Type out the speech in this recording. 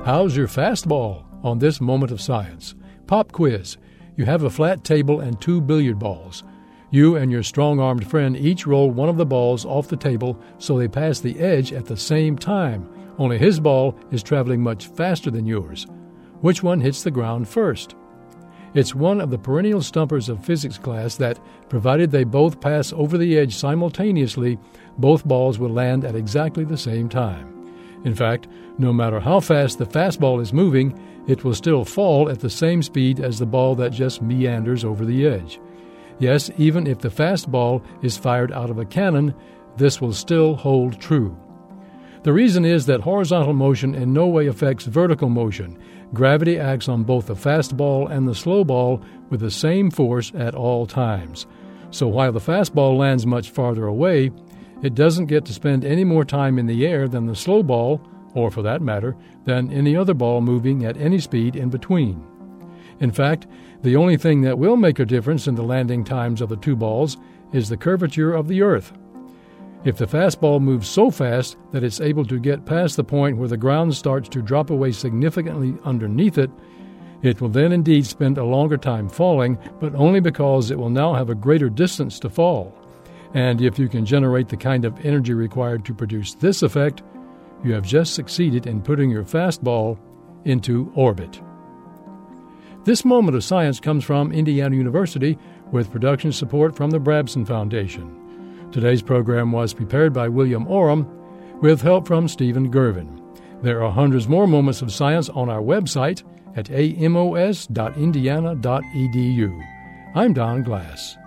How's your fastball on this moment of science? Pop quiz. You have a flat table and 2 billiard balls. You and your strong-armed friend each roll one of the balls off the table so they pass the edge at the same time, only his ball is traveling much faster than yours. Which one hits the ground first? It's one of the perennial stumpers of physics class that, provided they both pass over the edge simultaneously, both balls will land at exactly the same time. In fact, no matter how fast the fastball is moving, it will still fall at the same speed as the ball that just meanders over the edge. Yes, even if the fastball is fired out of a cannon, this will still hold true. The reason is that horizontal motion in no way affects vertical motion. Gravity acts on both the fastball and the slow ball with the same force at all times. So while the fastball lands much farther away, it doesn't get to spend any more time in the air than the slow ball, or for that matter, than any other ball moving at any speed in between. In fact, the only thing that will make a difference in the landing times of the two balls is the curvature of the Earth. If the fastball moves so fast that it's able to get past the point where the ground starts to drop away significantly underneath it, it will then indeed spend a longer time falling, but only because it will now have a greater distance to fall. And if you can generate the kind of energy required to produce this effect, you have just succeeded in putting your fastball into orbit. This moment of science comes from Indiana University with production support from the Brabson Foundation. Today's program was prepared by William Oram with help from Stephen Gervin. There are hundreds more moments of science on our website at amos.indiana.edu. I'm Don Glass.